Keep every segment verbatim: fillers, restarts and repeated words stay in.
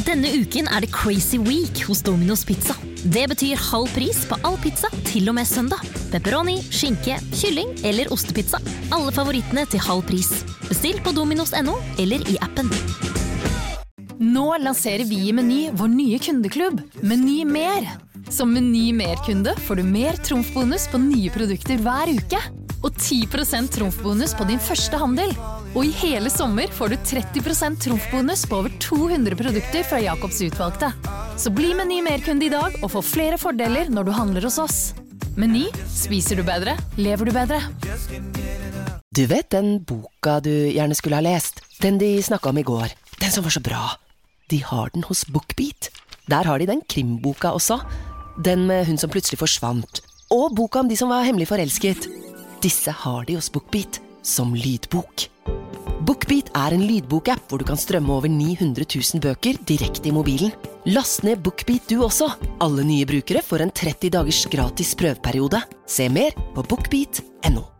Denne uken er det Crazy Week hos Domino's Pizza. Det betyr halv pris på all pizza til og med søndag. Pepperoni, skinke, kylling eller ostepizza. Alle favorittene til halv pris. Bestill på dominos punktum no eller i appen. Nå lanserer vi i Meny vår nye kundeklubb, Meny Mer. Som Meny Mer-kunde får du mer trumfbonus på nye produkter hver uke. Og ti prosent trumfbonus på din første handel. Og i hele sommer får du tretti prosent trumfbonus på over to hundre produkter fra Jakobs utvalgte. Så bli Meny Mer-kunde i dag og få flere fordeler når du handler hos oss. Meny, spiser du bedre, lever du bedre. Du vet den boka du gjerne skulle ha lest? Den de snakket om i går. Den som var så bra. De har den hos BookBeat. Der har de den krimboka også. Den med hun som plutselig forsvant. Og boka om de som var hemmelig forelsket. Disse har de hos BookBeat som lydbok. BookBeat er en lydbok-app hvor du kan strømme over ni hundre tusen bøker direkte i mobilen. Last ned BookBeat du også. Alle nye brukere får en tretti dagers gratis prøveperiode. Se mer på bookbeat punktum no.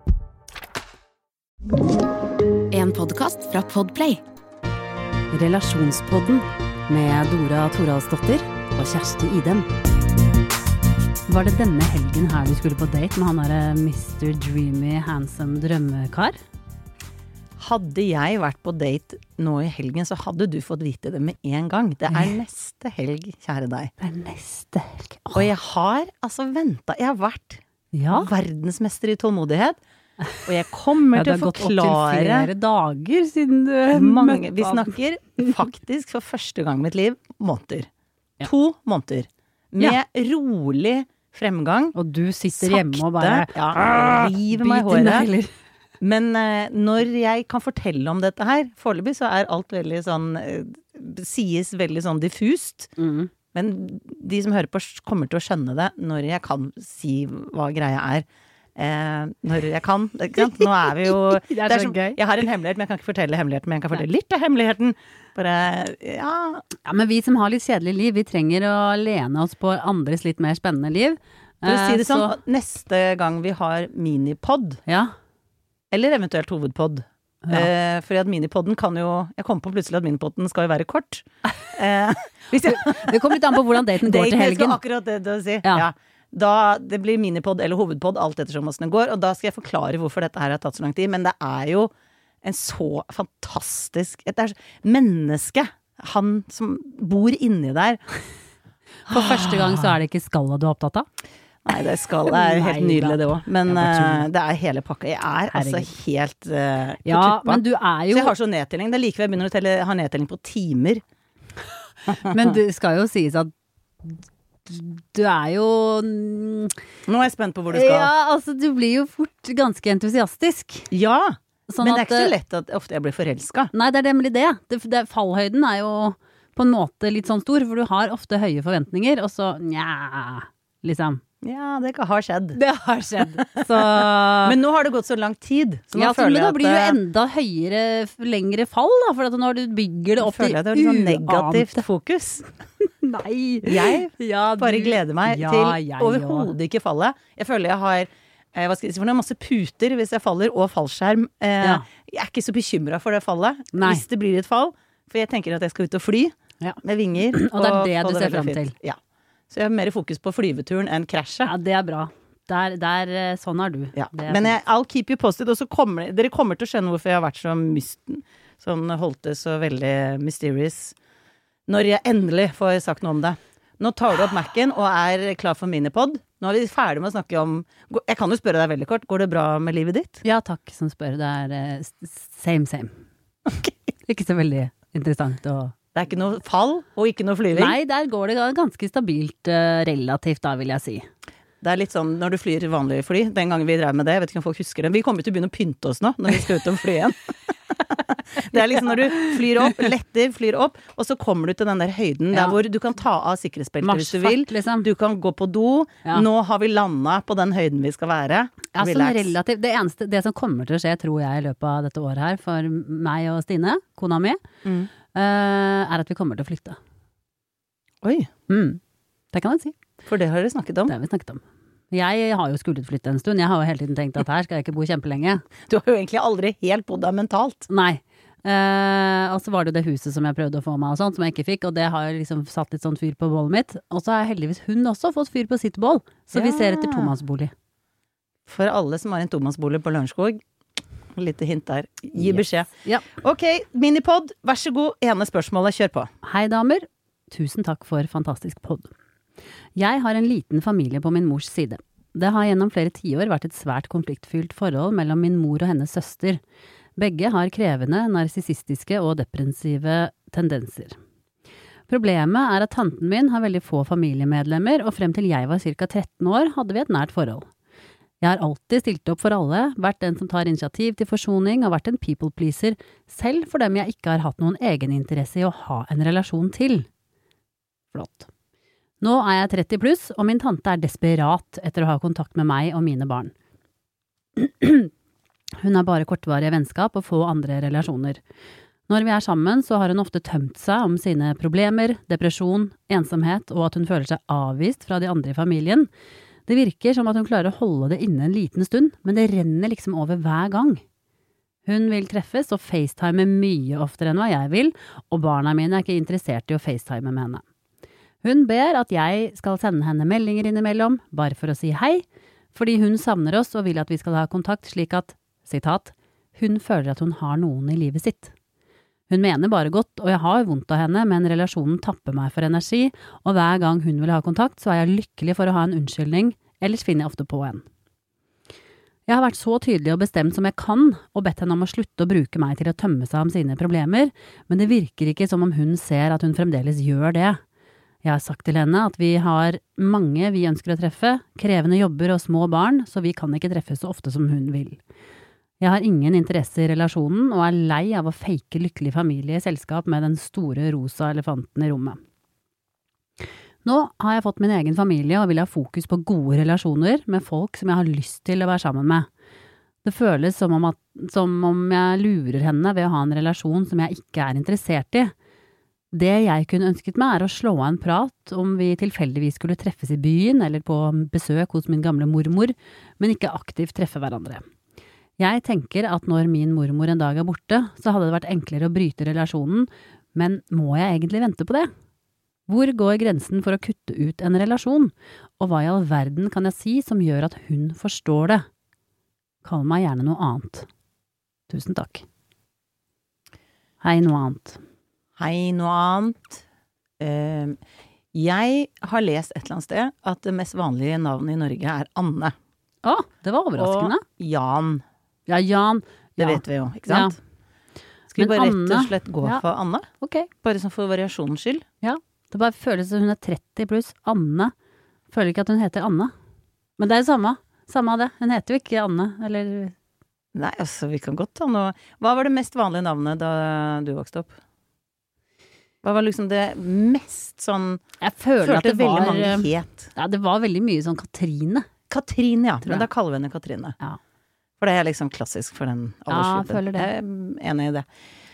En podcast fra Podplay. Relasjonspodden med Dora Thoralsdottir og Kjersti Idem. Var det denne helgen her du skulle på date med han der mister Dreamy, handsome drømmekar? Hadde jeg vært på date nå i helgen, så hadde du fått vite det med en gang. Det er neste helg, kjære deg. Det er neste helg. Åh. Og jeg har altså ventet, jeg har vært ja. verdensmester i tålmodighet. Og jeg kommer ja, til å forklare flere dager siden du mange, vi snakker faktisk for første gang i mitt liv måneder. Ja. To måneder. Med ja. rolig fremgang. Og du sitter sakte, hjemme og bare ja, river meg i håret. Men eh, når jeg kan fortelle om dette her, foreløpig så er alt veldig sånn, eh, sies veldig sånn diffust. Mm. Men de som hører på kommer til å skjønne det når jeg kan si hva greia er. Eh, når jeg kan, ikke sant? Nå er vi jo det er, det er så som, gøy. Jeg har en hemmelighet, men jeg kan ikke fortelle hemmeligheten, men jeg kan fortelle litt av hemmeligheten. Bare, ja. ja, men vi som har litt kjedelig liv, vi trenger å lene oss på andres litt mer spennende liv. For å si det eh, sånn, så... neste gang vi har minipod, ja. eller eventuelt hovedpod, ja. eh, fordi at minipodden kan jo, jeg kom på plutselig at minipodden skal jo være kort. Eh, hvis jeg... Det kommer litt an på hvordan daten går til helgen. Det er akkurat det du si. Ja. ja. Da, det blir minipod eller hovedpod, alt ettersom hvordan det går, og da skal jeg forklare hvorfor dette her har tatt så lang tid, men det er jo en så fantastisk, det er menneske, han som bor inni der. For første gang så er det ikke skallet du er opptatt av? Nei, det skallet er helt nydelig det også, men uh, det er hele pakka. Jeg er altså helt uh, på ja, tuppa. Men du er jo... Så jeg har så nedtelling, det er like ved jeg begynner å telle, ha nedtelling på timer. Men det skal jo sies at du er jo... Nå er jeg spent på hvor du skal. Ja, altså du blir jo fort ganske entusiastisk. Ja, sånn men det er at, ikke så lett at ofte jeg blir forelsket. Nei, det er nemlig det. det, det fallhøyden er jo på en måte litt sånn stor, for du har ofte høye forventninger, og så nja, liksom. Ja, det har skjedd. Det har skjedd. Så... Men nå har det gått så lang tid. Så nå ja, føler men jeg da blir det jo at enda høyere, lengre fall, da, for at når du bygger det opp til uante. Føler jeg det er litt sånn negativt fokus. Nei. Jeg ja, du... bare gleder meg ja, til overhodet ikke falle. Jeg føler jeg har, eh, hva skal jeg si, for det er masse puter hvis jeg faller, og fallskjerm. Eh, ja. Jeg er ikke så bekymret for det fallet, Nei. hvis det blir et fall. For jeg tenker at jeg skal ut og fly ja. med vinger. Og det er det og du det ser frem til. Ja. Så jeg har mer fokus på flyveturen enn krasjet. Ja, det er bra. Der, der, sånn er du. Ja. Er Men jeg, I'll keep you posted, og så kommer dere kommer til å skjønne hvorfor jeg har vært så mysten, sånn holdt det så veldig mysterious, når jeg endelig får sagt noe om det. Nå tar du opp Mac'en og er klar for minipod. Nå er vi ferdig med å snakke om, jeg kan jo spørre deg veldig kort, går det bra med livet ditt? Ja, takk som spør. Det er uh, same, same. Okay. Ikke så veldig interessant å... Det er ikke noe fall, og ikke noe flyving? Nei, der går det ganske stabilt, uh, relativt da, vil jeg si. Det er litt sånn, når du flyr vanlig fly, den gangen vi drev med det, jeg vet ikke om folk husker det, vi kommer til å begynne å pynte oss nå, når vi skal ut og fly igjen. Det er liksom når du flyr opp, letter, flyr opp, og så kommer du til den der høyden, ja. Der hvor du kan ta av sikkerhetsbeltet hvis du vil. Liksom. Du kan gå på do, ja. Nå har vi landet på den høyden vi skal være. Ja, sånn relativt, det eneste, det som kommer til å skje, tror jeg, i løpet av dette året her, for meg og Stine, kona mi, mm. Uh, er at vi kommer til å flytte. Oi. Mm. Det kan jeg si. For det har dere snakket om. Det har vi snakket om. Jeg har jo skullet flytte en stund. Jeg har jo hele tiden tenkt at her skal jeg ikke bo kjempelenge. Du har jo egentlig aldri helt bodd der mentalt. Nei. Eh, og så var det jo det huset som jeg prøvde å få meg og sånt, som jeg ikke fikk, og det har liksom satt litt sånn fyr på bålet mitt. Og så har heldigvis hun også fått fyr på sitt bål, så ja. Vi ser etter tomannsbolig. For alle som har en tomannsbolig på Lørenskog, litt hint der. Gi beskjed. Yes. Ja. Ok, minipod, vær så god. Ene spørsmålet, kjør på. Hei damer, tusen takk for fantastisk podd. Jeg har en liten familie på min mors side. Det har gjennom flere tiår vært et svært konfliktfylt forhold mellom min mor og hennes søster. Begge har krevende, narsissistiske og depressive tendenser. Problemet er at tanten min har veldig få familiemedlemmer, og frem til jeg var ca. tretten år hadde vi et nært forhold. Jeg har alltid stilt opp for alle, vært den som tar initiativ til forsoning og vært en people pleaser, selv for dem jeg ikke har hatt noen egeninteresse i å ha en relasjon til. Flott. Nå er jeg tretti pluss, og min tante er desperat etter å ha kontakt med meg og mine barn. Hun har bare kortvarige vennskap og få andre relasjoner. Når vi er sammen, så har hun ofte tømt seg om sine problemer, depresjon, ensomhet og at hun føler seg avvist fra de andre i familien. Det virker som at hun klarer å holde det inne en liten stund, men det renner liksom over hver gang. Hun vil treffes og FaceTime mye oftere enn hva jeg vil, og barna mine er ikke interessert i å FaceTime med henne. Hun ber at jeg skal sende henne meldinger innimellom, bare for å si hei, fordi hun savner oss og vil at vi skal ha kontakt slik at sitat, hun føler at hun har noen i livet sitt. Hun mener bare godt, og jeg har vondt av henne, men relasjonen tapper meg for energi, og hver gang hun vil ha kontakt, så er jeg lykkelig for å ha en unnskyldning, ellers finner jeg ofte på en. Jeg har vært så tydelig og bestemt som jeg kan, og bedt henne om å slutte å bruke meg til å tømme seg om sine problemer, men det virker ikke som om hun ser at hun fremdeles gjør det. Jeg har sagt til henne at vi har mange vi ønsker å treffe, krevende jobber og små barn, så vi kan ikke treffes så ofte som hun vil. Jeg har ingen interesse i relasjonen, og er lei av å fake lykkelig familie i selskap med den store rosa elefanten i rommet. Nå har jeg fått min egen familie og vil ha fokus på gode relasjoner med folk som jeg har lyst til å være sammen med. Det føles som om, at, som om jeg lurer henne ved å ha en relasjon som jeg ikke er interessert i. Det jeg kunne ønsket meg er å slå av en prat om vi tilfeldigvis skulle treffes i byen eller på besøk hos min gamle mormor, men ikke aktivt treffe hverandre. Jeg tenker at når min mormor en dag er borte, så hadde det vært enklere å bryte relasjonen, men må jeg egentlig vente på det? Hvor går grensen for å kutte ut en relasjon, og hva i all verden kan jeg si som gjør at hun forstår det? Kall meg gjerne noe annet. Tusen takk. Hei, noe annet. Hei, noe annet. Uh, jeg har lest et eller annet sted at det mest vanlige navnet i Norge er Anne. Å, det var overraskende. Og Jan. Ja, Jan. Det ja. vet vi jo, ikke sant? Ja. Skal vi Men bare Anne, rett og slett gå ja. for Anne? Ok. Bare sånn for variasjonens skyld. Ja, det bare føles som hun er tretti pluss. Anne. Føler ikke at hun heter Anne. Men det er jo samme. Samme av det. Hun heter jo ikke Anne, eller... Nei, altså, vi kan godt ta noe. Hva var det mest vanlige navnet da du vokste opp? Hva var liksom det mest sånn... Jeg føler at det var... veldig mange het. Ja, det var veldig mye sånn Katrine. Katrine, ja. Men da kaller vi henne Katrine. Ja. For det er liksom klassisk for den aldersgruppen. Ja, jeg føler det. Jeg er enig i det.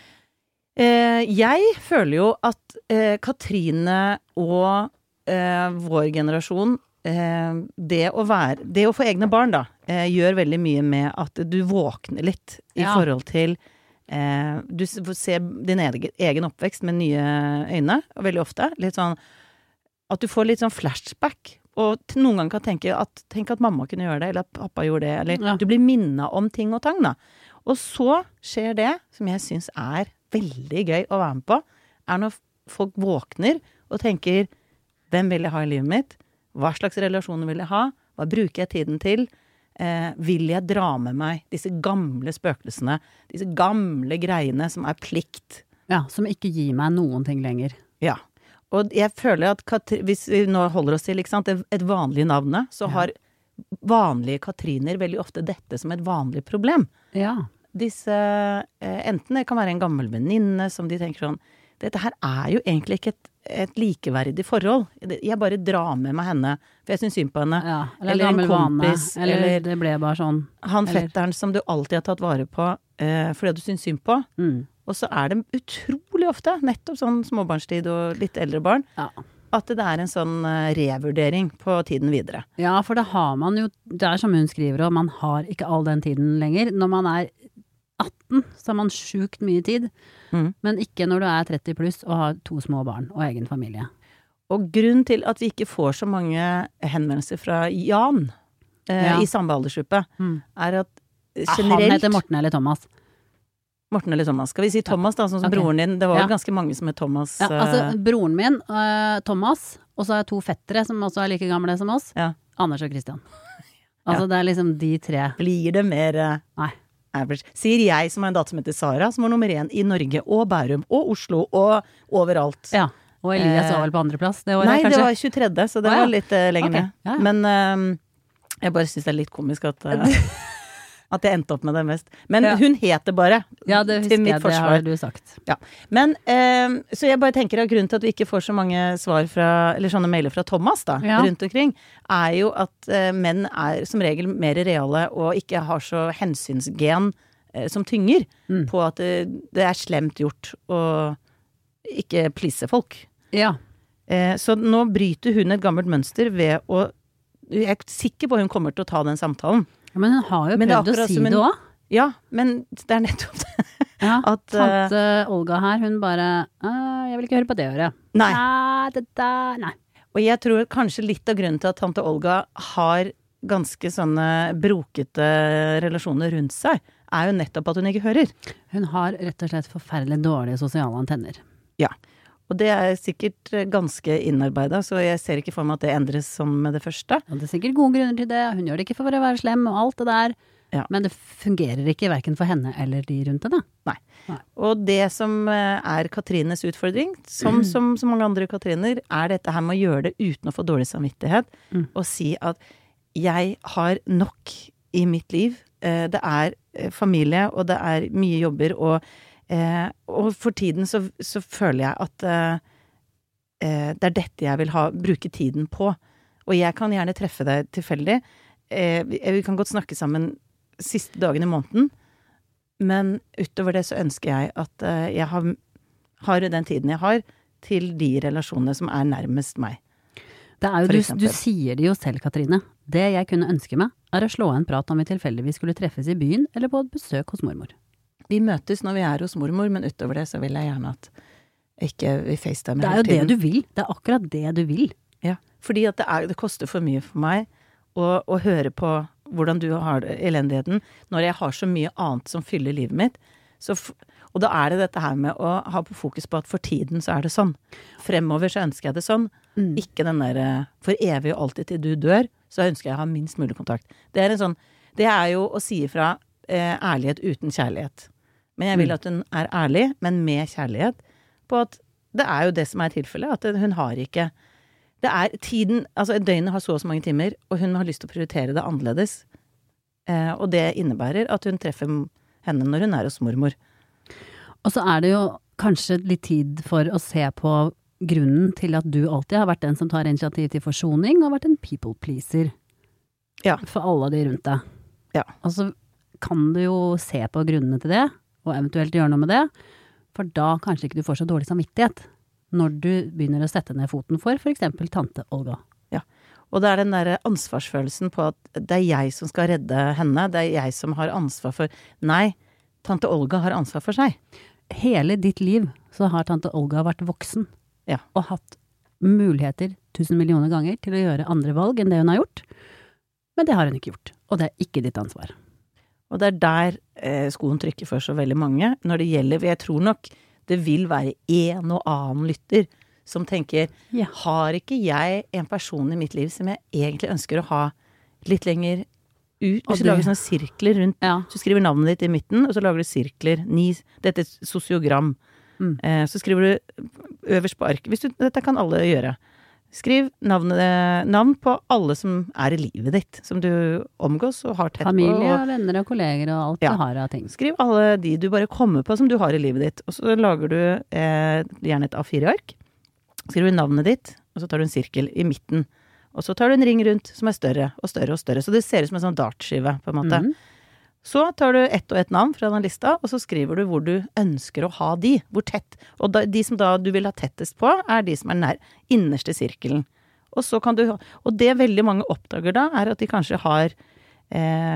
Eh, jeg føler jo at eh, Katrine og eh, vår generasjon, eh, det å være, det å få egne barn da, eh, gjør veldig mye med at du våkner litt i ja. forhold til eh, du ser din egen, egen oppvekst med nye øyne, og veldig ofte, litt sånn, at du får litt sånn flashback. Og noen ganger kan tenke at, tenk at mamma kunne gjøre det, eller at pappa gjorde det, eller ja. Du blir minnet om ting og tang da. Og så skjer det, som jeg synes er veldig gøy å være med på, er når folk våkner og tenker, hvem vil jeg ha i livet mitt? Hva slags relasjoner vil jeg ha? Hva bruker jeg tiden til? Eh, vil jeg dra med meg disse gamle spøkelsene, disse gamle greiene som er plikt? Ja, som ikke gir meg noen ting lenger. Ja. Og jeg føler at Katri- hvis vi nå holder oss til, ikke sant, et vanlig navnet, så har vanlige Katriner veldig ofte dette som et vanlig problem. Ja. Disse, eh, enten det kan være en gammel venninne som de tenker sånn, dette her er jo egentlig ikke et, et likeverdig forhold. Jeg bare drar med meg henne, for jeg synes synd på henne. Ja, eller, eller en kompis. Vane, eller, eller det ble bare sånn. Han eller... fetteren som du alltid har tatt vare på, eh, fordi du synes synd på. Mm. Og så er det utrolig ofte, nettopp sånn småbarnstid og litt eldre barn, ja. at det er en sånn revurdering på tiden videre. Ja, for det har man jo, det er som hun skriver, og man har ikke all den tiden lenger. Når man er aften, så har man sjukt mye tid. Mm. Men ikke når du er tretti pluss og har to små barn og egen familie. Og grunnen til at vi ikke får så mange henvendelser fra Jan eh, Ja. i samme aldersgruppe, Mm. er at Han generelt heter Morten eller Thomas. Morten eller Thomas. Skal vi si Thomas da, sånn som Ok. broren din? Det var Ja. jo ganske mange som het Thomas. Ja, altså eh, broren min, øh, Thomas, og så har jeg to fettere som også er like gamle som oss. Ja. Anders og Christian. Altså Ja. det er liksom de tre. Blir det mer eh, Nei. average? Sier jeg som har en datter som heter Sara, som var nummer én i Norge og Bærum og Oslo og overalt. Ja. Og Elias Eh, var vel på andreplass det året, Nei, kanskje? det var tjuetredje, så det Å, ja. var litt eh, lenger Ok, ned. ja, ja. Men eh, jeg bare syns det er litt komisk at eh, at jeg endte opp med det mest. Men Ja. hun het det bare. Ja, det til husker mitt jeg, det forsvar. har du sagt. Ja. Men, eh, så jeg bare tenker at grunnen til at vi ikke får så mange svar fra, eller sånne mailer fra Thomas da, Ja. rundt omkring, er jo at eh, menn er som regel mer reale og ikke har så hensynsgen eh, som tynger Mm. på at det, det er slemt gjort å ikke plisse folk. Ja. Eh, så nå bryter hun et gammelt mønster ved å, jeg er sikker på at hun kommer til å ta den samtalen. Men hun har jo Men det er prøvd å akkurat si som en- det òg. Ja, men det er nettopp det. Ja, At, eh, tante Olga her, hun bare «Ah, jeg vil ikke høre på det øret. Nei. Nei, det der, nei. Og jeg tror kanskje litt av grunnen til at tante Olga har ganske sånne brokete relasjoner rundt seg, er jo nettopp at hun ikke hører. Hun har rett og slett forferdelig dårlige sosiale antenner. Ja. Og det er sikkert ganske innarbeidet, så jeg ser ikke for meg at det endres som med det første. Og det er sikkert gode grunner til det. Hun gjør det ikke for å være slem og alt det der. Ja. Men det fungerer ikke hverken for henne eller de rundt henne. Nei. Og det som eh, er Katrines utfordring, som, som så mange andre Katriner, er dette her med å gjøre det uten å få dårlig samvittighet, Mm. og si at jeg har nok i mitt liv. Eh, det er eh, familie, og det er mye jobber, og, eh, og for tiden så, så føler jeg at eh, eh, det er dette jeg vil ha, bruke tiden på. Og jeg kan gjerne treffe deg tilfeldig. Eh, vi, vi kan godt snakke sammen siste dagen i måneden, men utover det så ønsker jeg at eh, jeg har, har den tiden jeg har til de relasjonene som er nærmest meg. Det er jo, For du, eksempel. du sier det jo selv, Katrine. Det jeg kunne ønske meg, er å slå en prat om vi tilfeldigvis skulle treffes i byen eller på et besøk hos mormor. Vi møtes når vi er hos mormor, men utover det så vil jeg gjerne at ikke vi FaceTime Det er hele jo det tiden. du vil. Det er akkurat det du vil. Ja, fordi at det, er, det koster for mye for meg å, å høre på hvordan du har det, elendigheten, når jeg har så mye annet som fyller livet mitt. Så, f- og da er det dette her med å ha på fokus på at for tiden så er det sånn. Fremover så ønsker jeg det sånn. Mm. Ikke den der eh, for evig og alltid til du dør, så ønsker jeg å ha minst mulig kontakt. Det er en sånn, det er jo å si ifra eh, ærlighet uten kjærlighet. Men jeg vil at hun er ærlig, men med kjærlighet, på at det er jo det som er tilfellet, at hun har ikke, det er tiden, altså døgnet har så og så mange timer, og hun har lyst til å prioritere det annerledes. Eh, og det innebærer at hun treffer henne når hun er hos mormor. Og så er det jo kanskje litt tid for å se på grunnen til at du alltid har vært den som tar initiativ til forsoning, og vært en people pleaser. Ja. For alle de rundt deg. Ja. Og så kan du jo se på grunnene til det, og eventuelt gjøre noe med det, for da kanskje ikke du får så dårlig samvittighet når du begynner å sette ned foten for for eksempel tante Olga. Ja. Og det er den der ansvarsfølelsen på at det er jeg som skal redde henne, det er jeg som har ansvar for, nei, tante Olga har ansvar for seg. Hele ditt liv så har tante Olga vært voksen, Ja. og hatt muligheter tusen millioner ganger til å gjøre andre valg enn det hun har gjort, men det har hun ikke gjort, og det er ikke ditt ansvar. Og det er der eh, skoen trykker for så veldig mange, når det gjelder, for jeg tror nok det vil være en og annen lytter som tenker, Ja. har ikke jeg en person i mitt liv som jeg egentlig ønsker å ha litt lenger ut? Og Hvis du det- lager sånne sirkler rundt, Ja. så skriver navnet ditt i midten, og så lager du sirkler, ni, dette er et sosiogram. Mm. Eh, så skriver du øverst på arket, hvis du, dette kan alle gjøre. Skriv navnet, navn på alle som er i livet ditt, som du omgås og har tett på. Familie og- og venner og kolleger og alt Ja. du har av ting. Skriv alle de du bare kommer på som du har i livet ditt. Og så lager du eh, gjerne et A fire ark. Skriver du navnet ditt, og så tar du en sirkel i midten. Og så tar du en ring rundt som er større og større og større. Så det ser ut som en sånn dartskive, på en måte. Mhm. Så tar du ett og ett navn fra den lista, og så skriver du hvor du ønsker å ha de. Hvor tett. Og da, de som da du vil ha tettest på, er de som er nær innerste sirkelen. Og så kan du, og det veldig mange oppdager da, er at de kanskje har eh,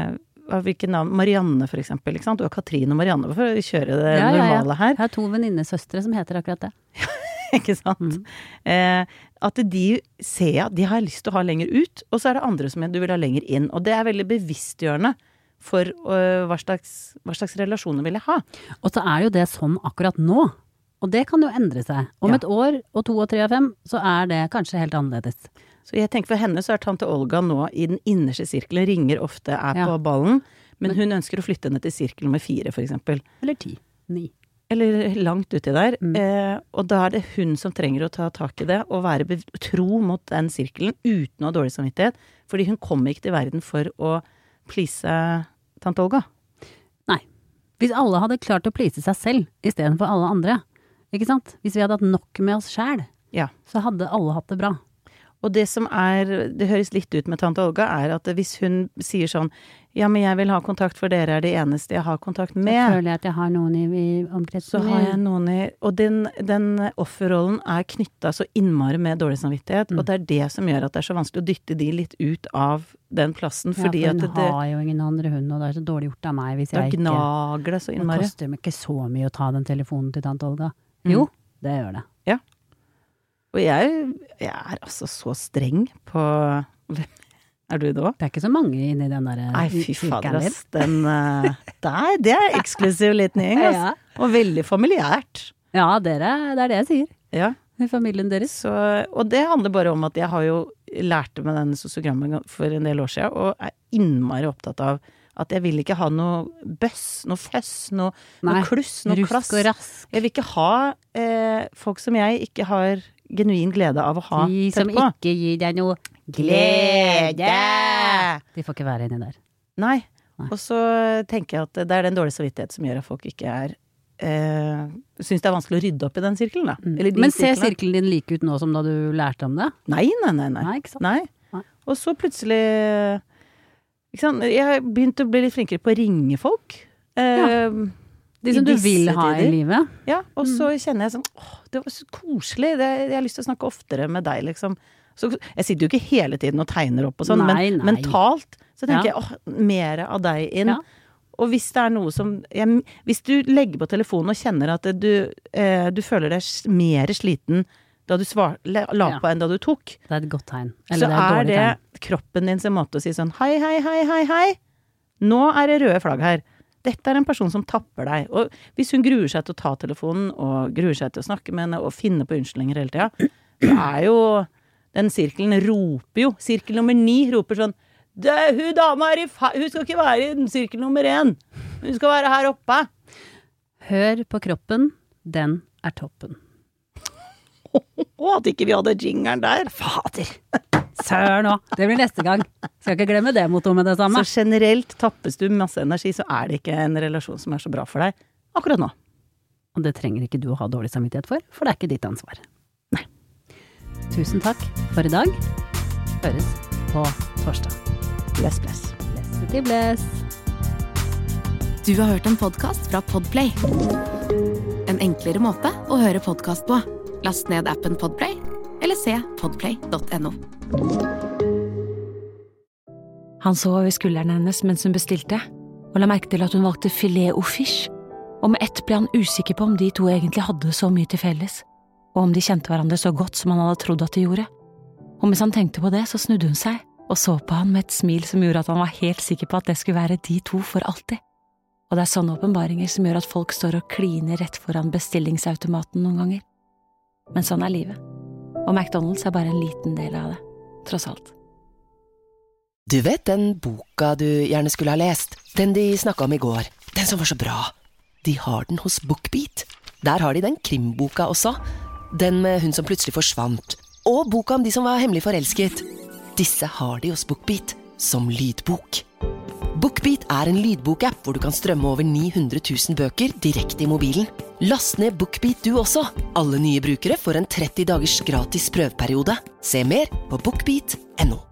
hvilke navn, Marianne for eksempel, ikke sant? Du har Katrine og Marianne for å kjøre det ja, ja, normale her. Jeg har to venninnesøstre som heter akkurat det. Ikke sant? Mm. Eh, at de ser at de har lyst til å ha lenger ut, og så er det andre som du vil ha lenger inn. Og det er veldig bevisstgjørende for uh, hva, slags, hva slags relasjoner vil jeg ha. Og så er jo det sånn akkurat nå. Og det kan jo endre seg. Om ja. et år, og to og tre og fem, så er det kanskje helt annerledes. Så jeg tenker for henne så er tante Olga nå i den innerste sirkelen, ringer ofte, er ja. på ballen, men hun ønsker å flytte henne til sirkel nummer fire, for eksempel. Eller ti, ni. Eller langt uti der. Mm. Eh, og da er det hun som trenger å ta tak i det, og være tro mot den sirkelen, uten å ha dårlig samvittighet, fordi hun kommer ikke til verden for å please tante Olga. Nei. Hvis alle hadde klart å please seg selv, i stedet for alle andre, ikke sant? Hvis vi hadde hatt nok med oss selv, ja. så hadde alle hatt det bra. Og det som er, det høres litt ut med tante Olga, er at hvis hun sier sånn, ja, men jeg vil ha kontakt, for dere er det eneste jeg har kontakt med. Så føler jeg at jeg har noen i, i omkretsen. Så har jeg noen i, og den, den offerrollen er knyttet så innmari med dårlig samvittighet, mm. og det er det som gjør at det er så vanskelig å dytte de litt ut av den plassen, fordi ja, for hun at det, har jo ingen andre hund, og det er så dårlig gjort av meg hvis jeg ikke... Da gnager det så innmari. Det koster meg ikke så mye å ta den telefonen til tante Olga. Mm. Jo, det gjør det. Ja. Og jeg, jeg er altså så streng på... Er du det også? Det er ikke så mange inni den der... Nei, fy fader, ass. Den, uh, der, det er eksklusiv liten gjeng, ass. Ja. Og veldig familiært. Ja, dere, det er det jeg sier. Ja. I familien deres. Så, og det handler bare om at jeg har jo lært med den sosiogrammen for en del år siden, og er innmari opptatt av at jeg vil ikke ha noe bøss, noe føss, noe, noe kluss, noe klass. Rusk og rask. Jeg vil ikke ha eh, folk som jeg ikke har genuin glede av å ha De som på. ikke gir deg noe glede. De får ikke være inni der. Nei. Nei. Og så tenker jeg at det er den dårlige samvittighet som gjør at folk ikke er eh, synes det er vanskelig å rydde opp i den sirkelen da. Mm. Eller Men ser sirkelen. sirkelen din like ut nå som da du lærte om det? Nei, nei, nei. Nei, nei ikke sant? Nei. Nei. Og så plutselig ikke sant? Jeg har begynt å bli litt flinkere på å ringe folk. Eh, ja. De som du vil ha tider. I livet. Ja, og så mm. kjenner jeg sånn, åh, det var så koselig, det, jeg har lyst til å snakke oftere med deg, liksom. Så, jeg sitter jo ikke hele tiden og tegner opp og sånn, nei, men nei. mentalt så tenker ja. jeg, åh, mer av deg inn. Ja. Og hvis det er noe som, jeg, hvis du legger på telefonen og kjenner at du, eh, du føler deg mer sliten da du svar, la, la på ja. enn da du tok. Det er et godt tegn. Eller så det er, er det tegn. Kroppen din sin måte å si sånn, hei, hei, hei, hei, hei, nå er det røde flagg her. Dette er en person som tapper deg. Og hvis hun gruer seg til å ta telefonen, og gruer seg til å snakke med henne, og finne på unnskyldninger hele tida, så er jo den sirkelen roper jo. Sirkel nummer ni roper sånn, hun dama er i fa- hun skal ikke være i sirkel nummer én. Hun skal være her oppe. Hør på kroppen, den er toppen. Å, at ikke vi hadde jingeren der. Fader. Sør nå. Det blir neste gang. Skal ikke glemme det motto med det samme. Så generelt tappes du masse energi, så er det ikke en relasjon som er så bra for deg akkurat nå. Og det trenger ikke du å ha dårlig samvittighet for, for det er ikke ditt ansvar. Nei. Tusen takk for i dag. Høres på torsdag. Bless, bless. Bless til bless. Du har hørt en podcast fra Podplay. En enklere måte å høre podcast på. Last ned appen Podplay, eller se podplay punktum no. Han så over skulderen hennes mens hun bestilte, og la merke til at hun valgte filet au fiche, og med ett ble han usikker på om de to egentlig hadde så mye til felles, og om de kjente hverandre så godt som han hadde trodd at de gjorde. Og mens han tenkte på det, så snudde hun seg, og så på han med et smil som gjorde at han var helt sikker på at det skulle være de to for alltid. Og det er sånne åpenbaringer som gjør at folk står og kliner rett foran bestillingsautomaten noen ganger. Men sånn er livet. Og McDonald's er bare en liten del av det, tross alt. Du vet den boka du gjerne skulle ha lest? Den de snakket om i går. Den som var så bra. De har den hos BookBeat. Der har de den krimboka også. Den med hun som plutselig forsvant. Og boka om de som var hemmelig forelsket. Disse har de hos BookBeat som lydbok. BookBeat er en lydbokapp hvor du kan strømme over ni hundre tusen bøker direkte i mobilen. Last ned BookBeat du også. Alle nye brukere får en tretti dagers gratis prøveperiode. Se mer på bookbeat punktum no.